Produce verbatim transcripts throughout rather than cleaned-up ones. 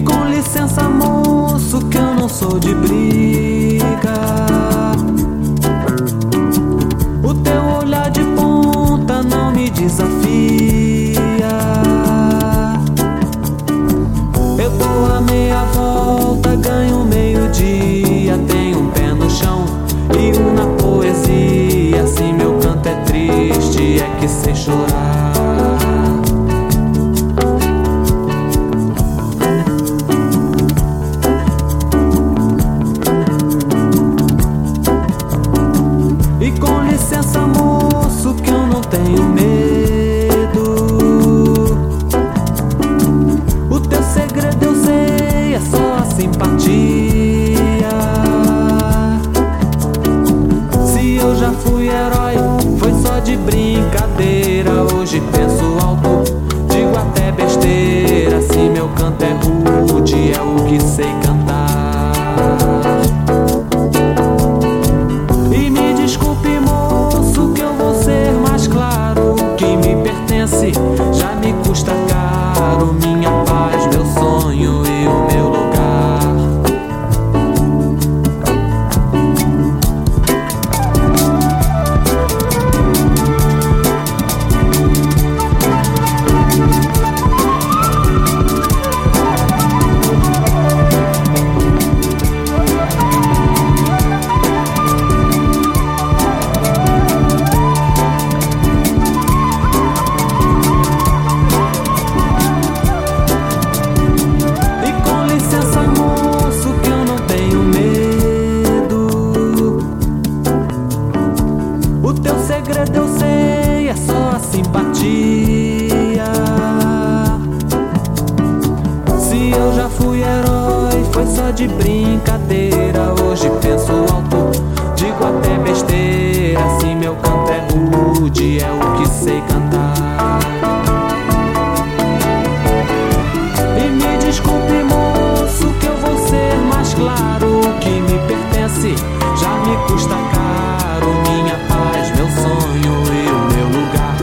com licença, moço, que eu não sou de briga. O teu olhar de ponta não me desafia. Eu dou a meia volta, ganho meio-dia. Tenho um pé no chão e um na poesia. Se meu canto é triste, é que sei chorar. E com licença, moço, que eu não tenho medo. O teu segredo eu sei, é só a simpatia. Se eu já fui herói, foi só de brincadeira. Hoje penso alto, digo até besteira. Se meu canto é rude, é o que sei cantar. E me desculpe, moço, que eu vou ser mais claro. O que me pertence já me custa caro. Minha paz, meu sonho e o meu lugar. O teu segredo eu sei, é só a simpatia. Se eu já fui herói, foi só de brincadeira. Hoje penso alto, digo até besteira. Se meu canto é rude, é o que sei cantar. E me desculpe, moço, que eu vou ser mais claro. O que me pertence já me custa caro. Minha paz, meu sonho e o meu lugar.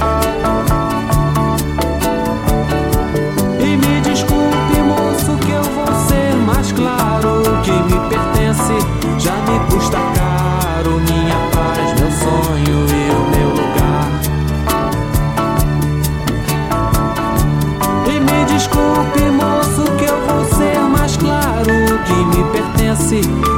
E me desculpe, moço, que eu vou ser mais claro. O que me pertence já me custa caro. Minha paz, meu sonho e o meu lugar. E me desculpe, moço, que eu vou ser mais claro. O que me pertence